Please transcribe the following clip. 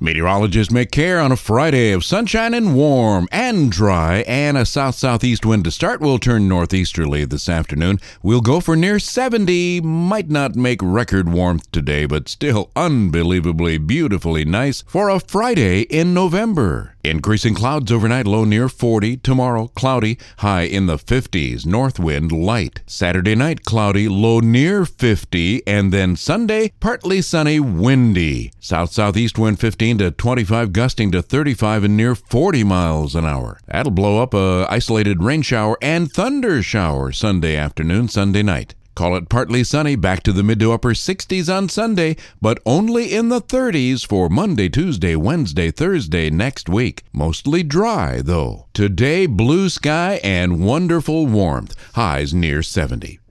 Meteorologists make care on a Friday of sunshine and warm and dry, and a south-southeast wind to start. Will turn northeasterly this afternoon. We'll go for near 70. Might not make record warmth today, but still unbelievably beautifully nice for a Friday in November. Increasing clouds overnight, low near 40. Tomorrow, cloudy, high in the 50s. North wind light. Saturday night, cloudy, low near 50. And then Sunday, partly sunny, windy. South-southeast wind 15 to 25, gusting to 35 and near 40 miles an hour. That'll blow up a isolated rain shower and thunder shower Sunday afternoon, Sunday night. Call it partly sunny, back to the mid to upper 60s on Sunday, but only in the 30s for Monday, Tuesday, Wednesday, Thursday next week. Mostly dry, though. Today, blue sky and wonderful warmth. Highs near 70.